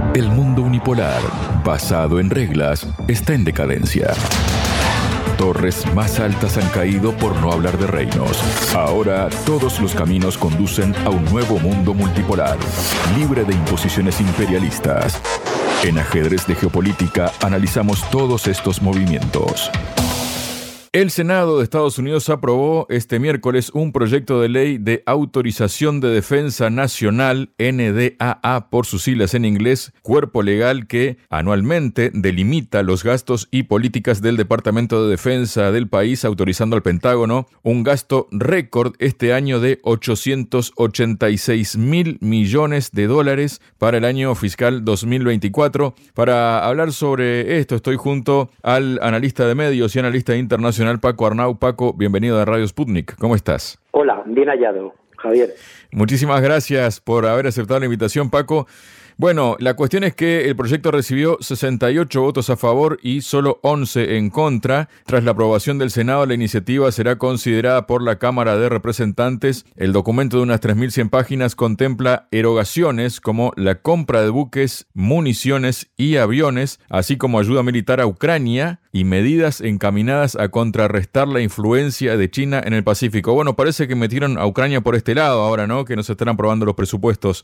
El mundo unipolar, basado en reglas, está en decadencia. Torres más altas han caído por no hablar de reinos. Ahora todos los caminos conducen a un nuevo mundo multipolar, libre de imposiciones imperialistas. En Ajedrez de Geopolítica analizamos todos estos movimientos. El Senado de Estados Unidos aprobó este miércoles un proyecto de ley de autorización de defensa nacional, NDAA por sus siglas en inglés, cuerpo legal que anualmente delimita los gastos y políticas del Departamento de Defensa del país, autorizando al Pentágono un gasto récord este año de $886 millones para el año fiscal 2024. Para hablar sobre esto estoy junto al analista de medios y analista internacional Paco Arnau. Paco, bienvenido a Radio Sputnik. ¿Cómo estás? Hola, bien hallado, Javier. Muchísimas gracias por haber aceptado la invitación, Paco. Bueno, la cuestión es que el proyecto recibió 68 votos a favor y solo 11 en contra. Tras la aprobación del Senado, la iniciativa será considerada por la Cámara de Representantes. El documento de unas 3.100 páginas contempla erogaciones como la compra de buques, municiones y aviones, así como ayuda militar a Ucrania y medidas encaminadas a contrarrestar la influencia de China en el Pacífico. Bueno, parece que metieron a Ucrania por este lado ahora, ¿no? Que nos están aprobando los presupuestos.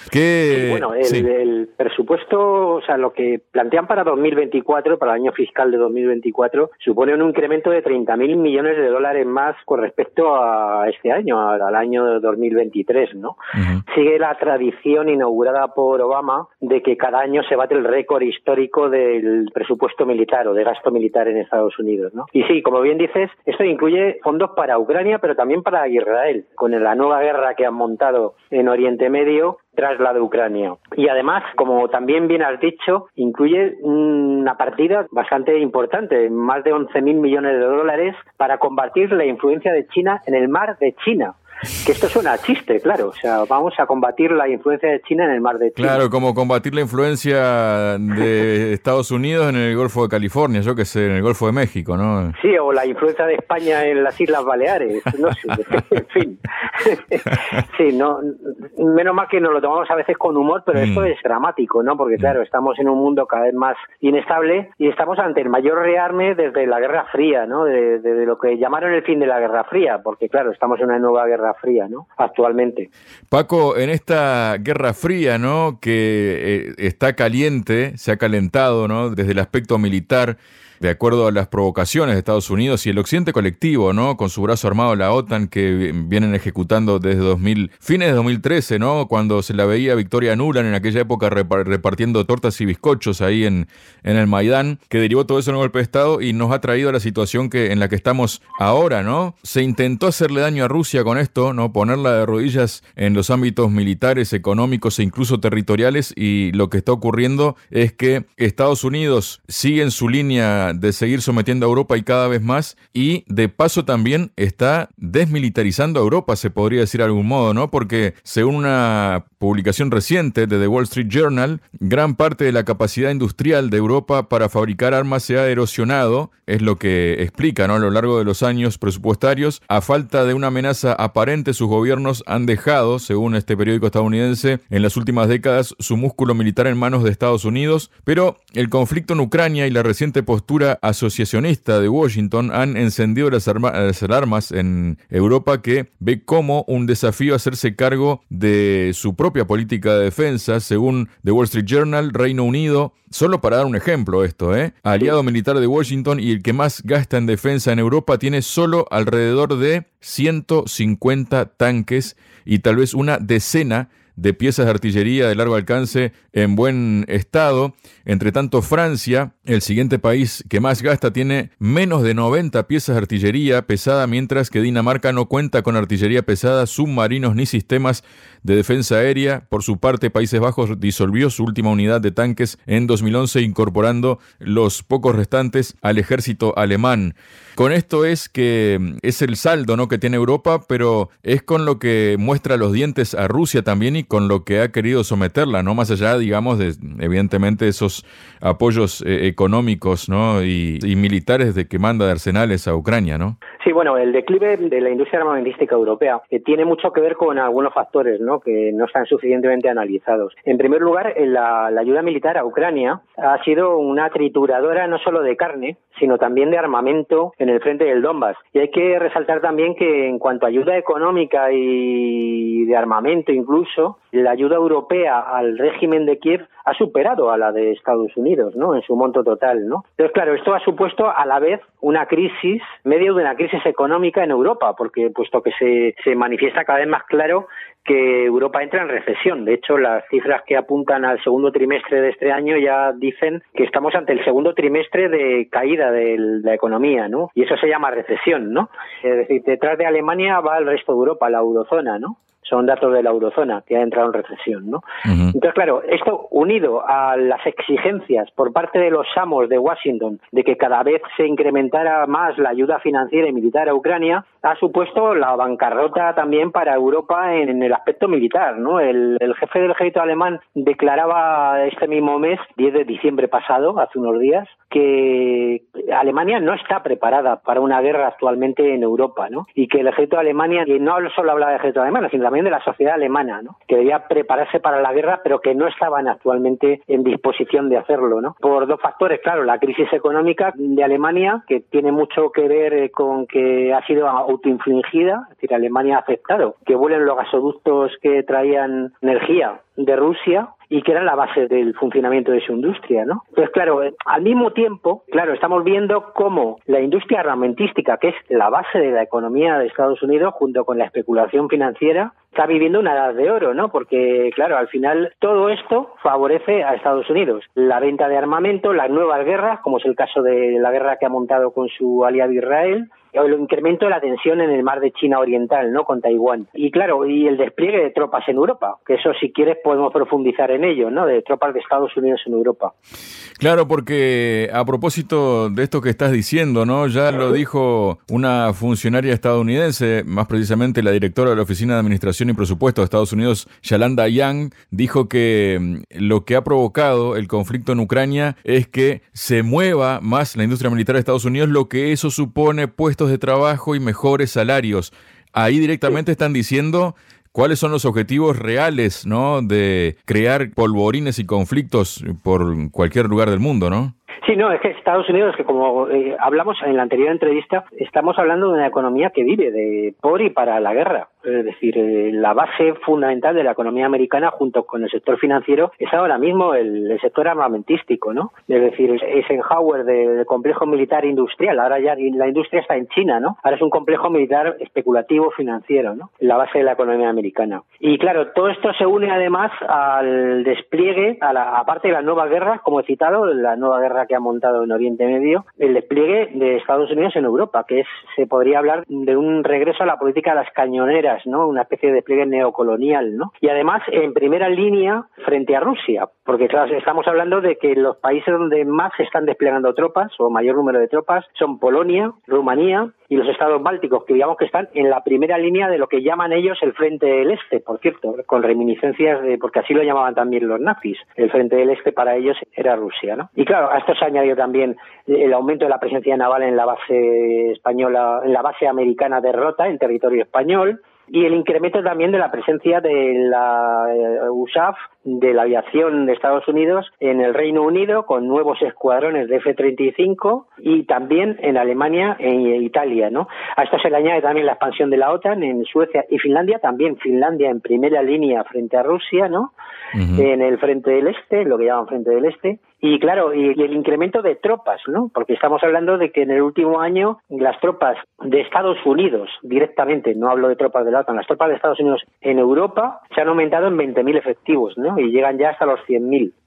El presupuesto, o sea, lo que plantean para 2024, para el año fiscal de 2024, supone un incremento de $30.000 millones más con respecto a este año, al año 2023, ¿no? Uh-huh. Sigue la tradición inaugurada por Obama de que cada año se bate el récord histórico del presupuesto militar o de gasto militar en Estados Unidos, ¿no? Y sí, como bien dices, esto incluye fondos para Ucrania, pero también para Israel, con la nueva guerra que han montado en Oriente Medio tras la de Ucrania. Y además, como también bien has dicho, incluye una partida bastante importante, más de $11.000 millones para combatir la influencia de China en el mar de China. Que esto suena a chiste, claro. O sea, vamos a combatir la influencia de China en el mar de China. Claro, como combatir la influencia de Estados Unidos en el Golfo de California, yo que sé, en el Golfo de México, ¿no? Sí, o la influencia de España en las Islas Baleares, no sé, en fin. Sí, no, menos mal que nos lo tomamos a veces con humor, pero esto es dramático, ¿no? Porque claro, estamos en un mundo cada vez más inestable y estamos ante el mayor rearme desde la Guerra Fría, ¿no? De lo que llamaron el fin de la Guerra Fría, porque claro, estamos en una nueva Guerra Fría, ¿no? Actualmente. Paco, en esta Guerra Fría, ¿no? Que está caliente, se ha calentado, ¿no? Desde el aspecto militar, de acuerdo a las provocaciones de Estados Unidos y el occidente colectivo, ¿no? Con su brazo armado, la OTAN, que vienen ejecutando desde fines de 2013, ¿no? Cuando se la veía Victoria Nuland en aquella época repartiendo tortas y bizcochos ahí en el Maidán, que derivó todo eso en un golpe de Estado y nos ha traído a la situación en la que estamos ahora, ¿no? Se intentó hacerle daño a Rusia con esto, ¿no? Ponerla de rodillas en los ámbitos militares, económicos e incluso territoriales, y lo que está ocurriendo es que Estados Unidos sigue en su línea de seguir sometiendo a Europa y cada vez más, y de paso también está desmilitarizando a Europa, se podría decir de algún modo, ¿no? Porque según una publicación reciente de The Wall Street Journal, gran parte de la capacidad industrial de Europa para fabricar armas se ha erosionado, es lo que explica, ¿no? A lo largo de los años presupuestarios, a falta de una amenaza aparente, sus gobiernos han dejado, según este periódico estadounidense, en las últimas décadas su músculo militar en manos de Estados Unidos, pero el conflicto en Ucrania y la reciente postura asociacionista de Washington han encendido las alarmas en Europa, que ve como un desafío hacerse cargo de su propia política de defensa. Según The Wall Street Journal, Reino Unido, solo para dar un ejemplo aliado militar de Washington y el que más gasta en defensa en Europa, tiene solo alrededor de 150 tanques y tal vez una decena de piezas de artillería de largo alcance en buen estado. Entre tanto, Francia, el siguiente país que más gasta, tiene menos de 90 piezas de artillería pesada, mientras que Dinamarca no cuenta con artillería pesada, submarinos ni sistemas de defensa aérea. Por su parte, Países Bajos disolvió su última unidad de tanques en 2011, incorporando los pocos restantes al ejército alemán. Con esto es el saldo, ¿no?, que tiene Europa, pero es con lo que muestra los dientes a Rusia también y con lo que ha querido someterla, ¿no? Más allá, digamos, de evidentemente esos apoyos económicos, ¿no? Y militares de que manda de arsenales a Ucrania, ¿no? Sí, bueno, el declive de la industria armamentística europea tiene mucho que ver con algunos factores, ¿no?, que no están suficientemente analizados. En primer lugar, la ayuda militar a Ucrania ha sido una trituradora no solo de carne, sino también de armamento en el frente del Donbass. Y hay que resaltar también que en cuanto a ayuda económica y de armamento incluso, la ayuda europea al régimen de Kiev ha superado a la de Estados Unidos, ¿no?, en su monto total, ¿no? Entonces, claro, esto ha supuesto a la vez una crisis, medio de una crisis económica en Europa, porque puesto que se manifiesta cada vez más claro que Europa entra en recesión. De hecho, las cifras que apuntan al segundo trimestre de este año ya dicen que estamos ante el segundo trimestre de caída de la economía, ¿no? Y eso se llama recesión, ¿no? Es decir, detrás de Alemania va el resto de Europa, la eurozona, ¿no? Son datos de la eurozona que ha entrado en recesión, ¿no? Uh-huh. Entonces, claro, esto unido a las exigencias por parte de los amos de Washington de que cada vez se incrementara más la ayuda financiera y militar a Ucrania, ha supuesto la bancarrota también para Europa en el aspecto militar, ¿no? El jefe del ejército alemán declaraba este mismo mes, 10 de diciembre pasado, hace unos días, que Alemania no está preparada para una guerra actualmente en Europa, ¿no? Y que el ejército de Alemania, y no solo hablaba del ejército alemán, sino también de la sociedad alemana, ¿no?, que debía prepararse para la guerra, pero que no estaban actualmente en disposición de hacerlo, ¿no? Por dos factores, claro, la crisis económica de Alemania, que tiene mucho que ver con que ha sido autoinfligida, es decir, Alemania ha aceptado que vuelen los gasoductos que traían energía de Rusia y que eran la base del funcionamiento de su industria, ¿no? Entonces, claro, al mismo tiempo, claro, estamos viendo cómo la industria armamentística, que es la base de la economía de Estados Unidos, junto con la especulación financiera, está viviendo una edad de oro, ¿no? Porque, claro, al final todo esto favorece a Estados Unidos. La venta de armamento, las nuevas guerras, como es el caso de la guerra que ha montado con su aliado Israel, o el incremento de la tensión en el mar de China Oriental, ¿no?, con Taiwán. Y claro, y el despliegue de tropas en Europa, que eso si quieres podemos profundizar en ello, ¿no?, de tropas de Estados Unidos en Europa. Claro, porque a propósito de esto que estás diciendo, ¿no?, ya lo dijo una funcionaria estadounidense, más precisamente la directora de la Oficina de Administración y Presupuesto de Estados Unidos, Yolanda Young, dijo que lo que ha provocado el conflicto en Ucrania es que se mueva más la industria militar de Estados Unidos, lo que eso supone puestos de trabajo y mejores salarios. Ahí directamente están diciendo cuáles son los objetivos reales, ¿no?, de crear polvorines y conflictos por cualquier lugar del mundo, ¿no? Sí, no, es que Estados Unidos, que como hablamos en la anterior entrevista, estamos hablando de una economía que vive por y para la guerra. Es decir, la base fundamental de la economía americana junto con el sector financiero es ahora mismo el sector armamentístico, ¿no? Es decir, Eisenhower del complejo militar industrial, ahora ya la industria está en China, ¿no? Ahora es un complejo militar especulativo financiero, ¿no?, la base de la economía americana. Y claro, todo esto se une además al despliegue, aparte de las nuevas guerras, como he citado, la nueva guerra que ha montado en Oriente Medio, el despliegue de Estados Unidos en Europa, que se podría hablar de un regreso a la política de las cañoneras, ¿no?, una especie de despliegue neocolonial, ¿no? Y además en primera línea frente a Rusia, porque claro, estamos hablando de que los países donde más se están desplegando tropas o mayor número de tropas son Polonia, Rumanía y los estados bálticos, que digamos que están en la primera línea de lo que llaman ellos el Frente del Este, por cierto, con reminiscencias porque así lo llamaban también los nazis. El Frente del Este para ellos era Rusia, ¿no? Y claro, a esto se añadió también el aumento de la presencia naval en la base española, en la base americana de Rota, en territorio español, y el incremento también de la presencia de la USAF, de la aviación de Estados Unidos en el Reino Unido, con nuevos escuadrones de F-35 y también en Alemania e Italia, ¿no? A esto se le añade también la expansión de la OTAN en Suecia y Finlandia, también Finlandia en primera línea frente a Rusia, ¿no? Uh-huh. En el Frente del Este, lo que llaman Frente del Este. Y claro, y el incremento de tropas, ¿no? Porque estamos hablando de que en el último año las tropas de Estados Unidos directamente, no hablo de tropas de la OTAN, las tropas de Estados Unidos en Europa se han aumentado en 20.000 efectivos, ¿no? Y llegan ya hasta los 100.000.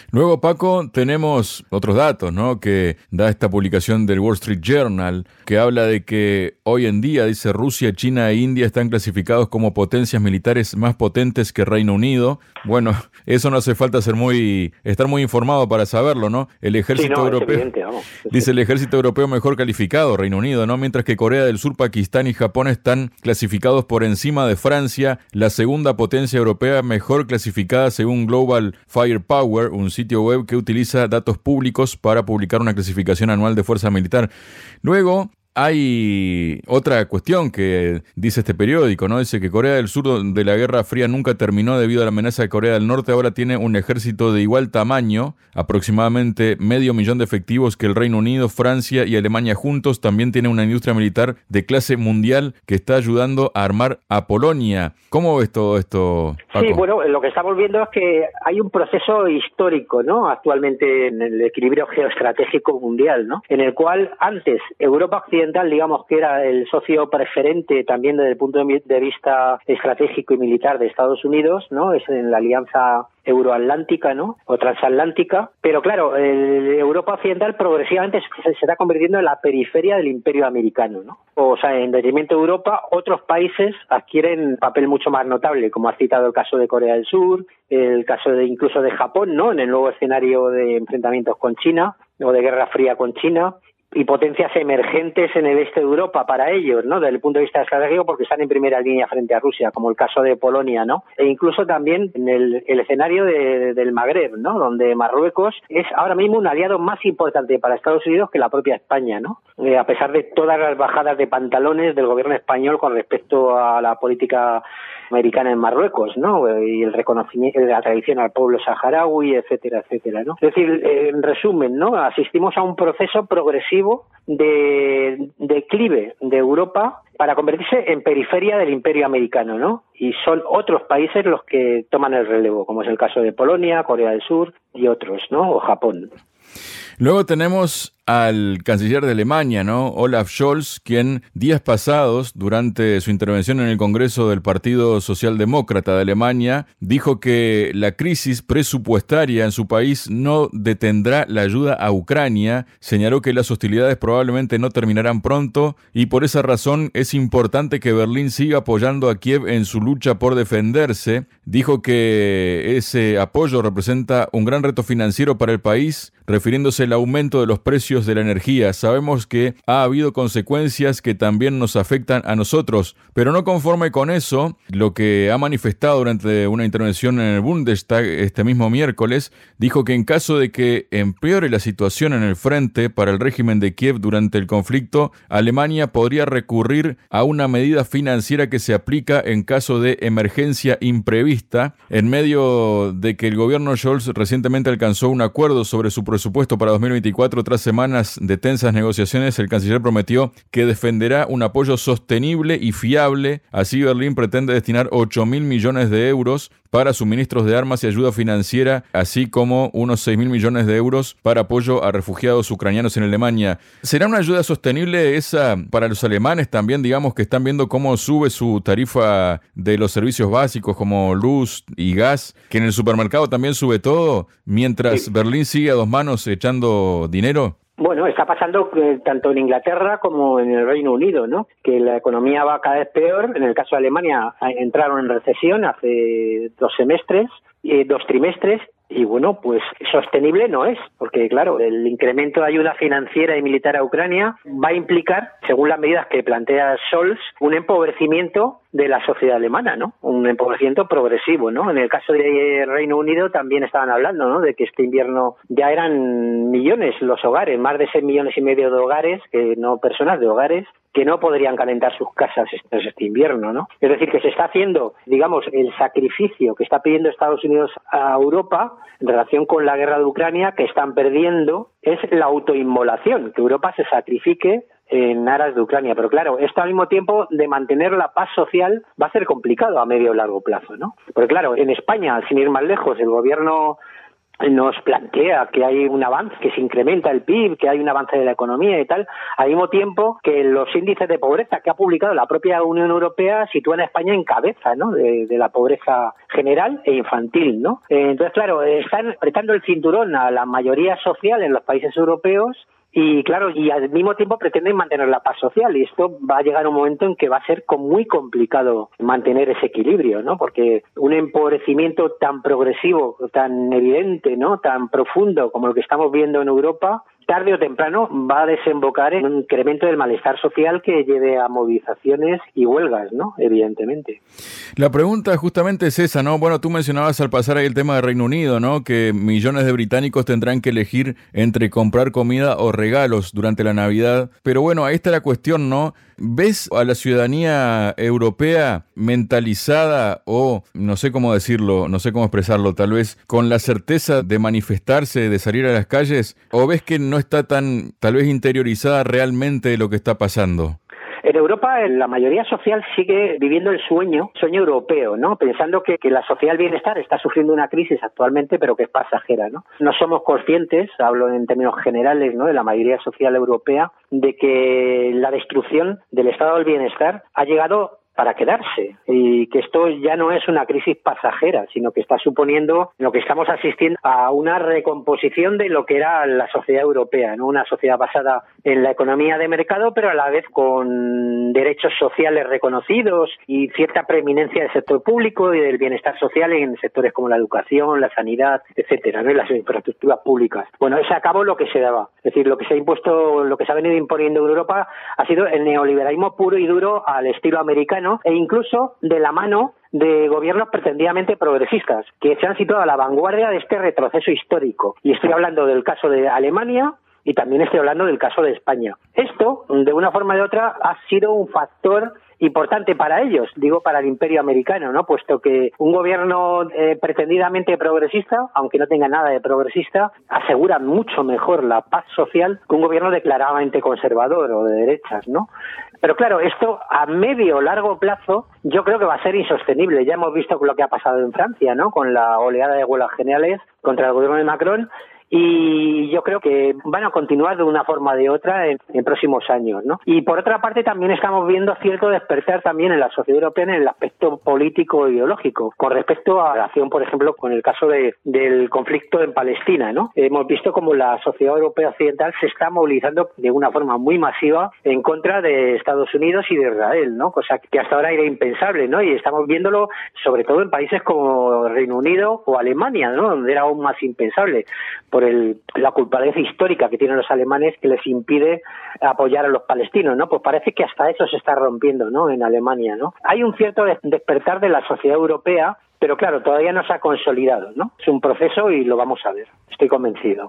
Luego, Paco, tenemos otros datos, ¿no?, que da esta publicación del Wall Street Journal, que habla de que hoy en día, dice, Rusia, China e India están clasificados como potencias militares más potentes que Reino Unido. Bueno, eso no hace falta estar muy informado para saberlo, ¿no? El ejército europeo, es evidente, vamos. dice el ejército europeo mejor calificado, Reino Unido, ¿no? Mientras que Corea del Sur, Pakistán y Japón están clasificados por encima de Francia, la segunda potencia europea mejor clasificada según Global Firepower, un sitio web que utiliza datos públicos para publicar una clasificación anual de fuerza militar. Luego, hay otra cuestión que dice este periódico, ¿no? Dice que Corea del Sur, de la Guerra Fría, nunca terminó debido a la amenaza de Corea del Norte. Ahora tiene un ejército de igual tamaño, aproximadamente 500.000 de efectivos, que el Reino Unido, Francia y Alemania juntos. También tiene una industria militar de clase mundial que está ayudando a armar a Polonia. ¿Cómo ves todo esto, Paco? Sí, bueno, lo que estamos viendo es que hay un proceso histórico, ¿no?, actualmente en el equilibrio geoestratégico mundial, ¿no?, en el cual antes Europa Occidental, digamos que era el socio preferente también desde el punto de vista estratégico y militar de Estados Unidos, ¿no?, es en la alianza euroatlántica, ¿no?, o transatlántica, pero claro, Europa Occidental progresivamente se está convirtiendo en la periferia del imperio americano, ¿no? O sea, en detrimento de Europa, otros países adquieren papel mucho más notable, como has citado el caso de Corea del Sur, el caso incluso de Japón, ¿no?, en el nuevo escenario de enfrentamientos con China, o de Guerra Fría con China, y potencias emergentes en el este de Europa para ellos, ¿no?, desde el punto de vista estratégico, porque están en primera línea frente a Rusia, como el caso de Polonia, ¿no?, e incluso también en el escenario del Magreb, ¿no?, donde Marruecos es ahora mismo un aliado más importante para Estados Unidos que la propia España, ¿no?, a pesar de todas las bajadas de pantalones del gobierno español con respecto a la política americana en Marruecos, ¿no?, y el reconocimiento de la tradición al pueblo saharaui, etcétera, etcétera, ¿no? Es decir, en resumen, ¿no?, asistimos a un proceso progresivo de declive de Europa para convertirse en periferia del imperio americano, ¿no? Y son otros países los que toman el relevo, como es el caso de Polonia, Corea del Sur y otros, ¿no?, o Japón. Luego tenemos al canciller de Alemania, ¿no?, Olaf Scholz, quien días pasados, durante su intervención en el Congreso del Partido Socialdemócrata de Alemania, dijo que la crisis presupuestaria en su país no detendrá la ayuda a Ucrania. Señaló que las hostilidades probablemente no terminarán pronto y por esa razón es importante que Berlín siga apoyando a Kiev en su lucha por defenderse. Dijo que ese apoyo representa un gran reto financiero para el país, refiriéndose al aumento de los precios de la energía. Sabemos que ha habido consecuencias que también nos afectan a nosotros, pero no conforme con eso, lo que ha manifestado durante una intervención en el Bundestag este mismo miércoles, dijo que en caso de que empeore la situación en el frente para el régimen de Kiev durante el conflicto, Alemania podría recurrir a una medida financiera que se aplica en caso de emergencia imprevista, en medio de que el gobierno Scholz recientemente alcanzó un acuerdo sobre su presupuesto para 2024 tras semanas de tensas negociaciones. El canciller prometió que defenderá un apoyo sostenible y fiable. Así, Berlín pretende destinar 8.000 millones de euros para suministros de armas y ayuda financiera, así como unos 6.000 millones de euros para apoyo a refugiados ucranianos en Alemania. ¿Será una ayuda sostenible esa para los alemanes también, digamos, que están viendo cómo sube su tarifa de los servicios básicos como luz y gas, que en el supermercado también sube todo, mientras Berlín sigue a dos manos echando dinero? Bueno, está pasando tanto en Inglaterra como en el Reino Unido, ¿no?, que la economía va cada vez peor. En el caso de Alemania entraron en recesión hace 2 trimestres, y bueno, pues sostenible no es, porque claro, el incremento de ayuda financiera y militar a Ucrania va a implicar, según las medidas que plantea Scholz, un empobrecimiento de la sociedad alemana, ¿no?, un empobrecimiento progresivo, ¿no? En el caso de Reino Unido también estaban hablando, ¿no?, de que este invierno ya eran millones los hogares, más de 6,5 millones de hogares, personas de hogares, que no podrían calentar sus casas este invierno, ¿no? Es decir, que se está haciendo, digamos, el sacrificio que está pidiendo Estados Unidos a Europa en relación con la guerra de Ucrania, que están perdiendo, es la autoinmolación, que Europa se sacrifique en aras de Ucrania. Pero claro, esto al mismo tiempo de mantener la paz social va a ser complicado a medio o largo plazo, ¿no? Porque claro, en España, sin ir más lejos, el gobierno nos plantea que hay un avance, que se incrementa el PIB, que hay un avance de la economía y tal, al mismo tiempo que los índices de pobreza que ha publicado la propia Unión Europea sitúan a España en cabeza, ¿no?, de la pobreza general e infantil, ¿no? Entonces, claro, están apretando el cinturón a la mayoría social en los países europeos. Y claro, y al mismo tiempo pretenden mantener la paz social, y esto va a llegar un momento en que va a ser muy complicado mantener ese equilibrio, ¿no? Porque un empobrecimiento tan progresivo, tan evidente, ¿no?, tan profundo como el que estamos viendo en Europa, tarde o temprano va a desembocar en un incremento del malestar social que lleve a movilizaciones y huelgas, ¿no?, evidentemente. La pregunta justamente es esa, ¿no? Bueno, tú mencionabas al pasar ahí el tema de Reino Unido, ¿no?, que millones de británicos tendrán que elegir entre comprar comida o regalos durante la Navidad. Pero bueno, ahí está la cuestión, ¿no? ¿Ves a la ciudadanía europea mentalizada o, no sé cómo decirlo, no sé cómo expresarlo, tal vez con la certeza de manifestarse, de salir a las calles? ¿O ves que no está tan, tal vez, interiorizada realmente lo que está pasando? En Europa, la mayoría social sigue viviendo el sueño europeo, ¿no? Pensando que la sociedad del bienestar está sufriendo una crisis actualmente, pero que es pasajera, ¿no? No somos conscientes, hablo en términos generales, ¿no?, de la mayoría social europea, de que la destrucción del estado del bienestar ha llegado para quedarse, y que esto ya no es una crisis pasajera, sino que está suponiendo, lo que estamos asistiendo a una recomposición de lo que era la sociedad europea, ¿no? Una sociedad basada en la economía de mercado, pero a la vez con derechos sociales reconocidos y cierta preeminencia del sector público y del bienestar social en sectores como la educación, la sanidad, etcétera, ¿no?, y las infraestructuras públicas. Bueno, se acabó lo que se daba, es decir, lo que se ha impuesto, lo que se ha venido imponiendo en Europa ha sido el neoliberalismo puro y duro al estilo americano, e incluso de la mano de gobiernos pretendidamente progresistas, que se han situado a la vanguardia de este retroceso histórico. Y estoy hablando del caso de Alemania y también estoy hablando del caso de España. Esto, de una forma o de otra, ha sido un factor importante para ellos, digo para el imperio americano, ¿no?, puesto que un gobierno pretendidamente progresista, aunque no tenga nada de progresista, asegura mucho mejor la paz social que un gobierno declaradamente conservador o de derechas, ¿no? Pero claro, esto a medio o largo plazo yo creo que va a ser insostenible. Ya hemos visto lo que ha pasado en Francia, ¿no?, con la oleada de huelgas generales contra el gobierno de Macron, y yo creo que van a continuar de una forma o de otra en próximos años, ¿no? Y por otra parte también estamos viendo cierto despertar también en la sociedad europea en el aspecto político e ideológico, con respecto a la relación, por ejemplo, con el caso del conflicto en Palestina, ¿no? Hemos visto como la sociedad europea occidental se está movilizando de una forma muy masiva en contra de Estados Unidos y de Israel, ¿no?, cosa que hasta ahora era impensable, ¿no? Y estamos viéndolo sobre todo en países como Reino Unido o Alemania, ¿no?, donde era aún más impensable, por la culpabilidad histórica que tienen los alemanes que les impide apoyar a los palestinos, ¿no? Pues parece que hasta eso se está rompiendo, ¿no?, en Alemania, ¿no? Hay un cierto despertar de la sociedad europea, pero claro, todavía no se ha consolidado, ¿no? Es un proceso y lo vamos a ver, estoy convencido.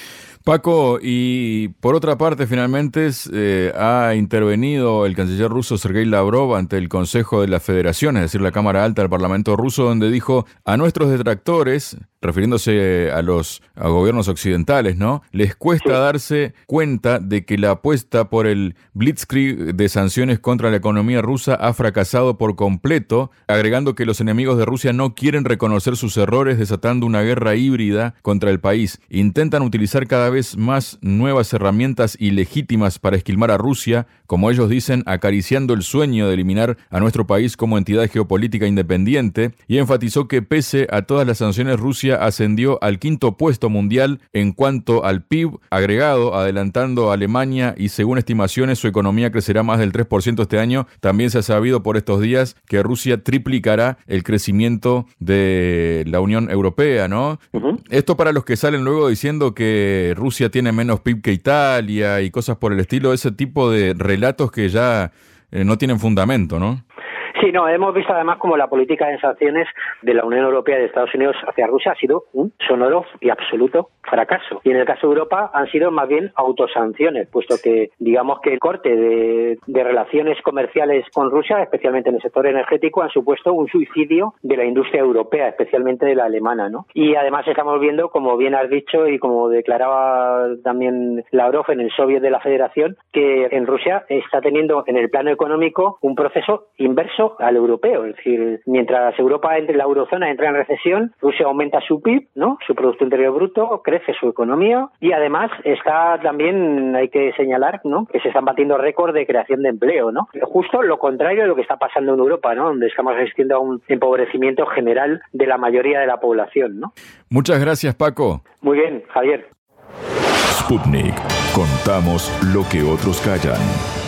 Paco, y por otra parte, finalmente ha intervenido el canciller ruso Sergei Lavrov ante el Consejo de la Federación, es decir, la Cámara Alta del Parlamento ruso, donde dijo a nuestros detractores, refiriéndose a gobiernos occidentales, ¿no?, les cuesta darse cuenta de que la apuesta por el blitzkrieg de sanciones contra la economía rusa ha fracasado por completo, agregando que los enemigos de Rusia no quieren reconocer sus errores, desatando una guerra híbrida contra el país. Intentan utilizar cada vez más nuevas herramientas ilegítimas para esquilmar a Rusia, como ellos dicen, acariciando el sueño de eliminar a nuestro país como entidad geopolítica independiente, y enfatizó que pese a todas las sanciones, Rusia ascendió al 5º puesto mundial en cuanto al PIB agregado, adelantando a Alemania, y según estimaciones su economía crecerá más del 3% este año. También se ha sabido por estos días que Rusia triplicará el crecimiento de la Unión Europea, ¿no? Uh-huh. Esto para los que salen luego diciendo que Rusia tiene menos PIB que Italia y cosas por el estilo, ese tipo de relatos que ya no tienen fundamento, ¿no? Sí, no, hemos visto además como la política de sanciones de la Unión Europea y de Estados Unidos hacia Rusia ha sido un sonoro y absoluto fracaso. Y en el caso de Europa han sido más bien autosanciones, puesto que digamos que el corte de relaciones comerciales con Rusia, especialmente en el sector energético, han supuesto un suicidio de la industria europea, especialmente de la alemana, ¿no? Y además estamos viendo, como bien has dicho y como declaraba también Lavrov en el Soviet de la Federación, que en Rusia está teniendo en el plano económico un proceso inverso mundo al europeo. Es decir, mientras Europa entre la eurozona entra en recesión, Rusia aumenta su PIB, ¿no? Su Producto Interior Bruto, crece su economía y además está también, hay que señalar, ¿no? Que se están batiendo récords de creación de empleo, ¿no? Justo lo contrario de lo que está pasando en Europa, ¿no? Donde estamos asistiendo a un empobrecimiento general de la mayoría de la población, ¿no? Muchas gracias, Paco. Muy bien, Javier. Sputnik. Contamos lo que otros callan.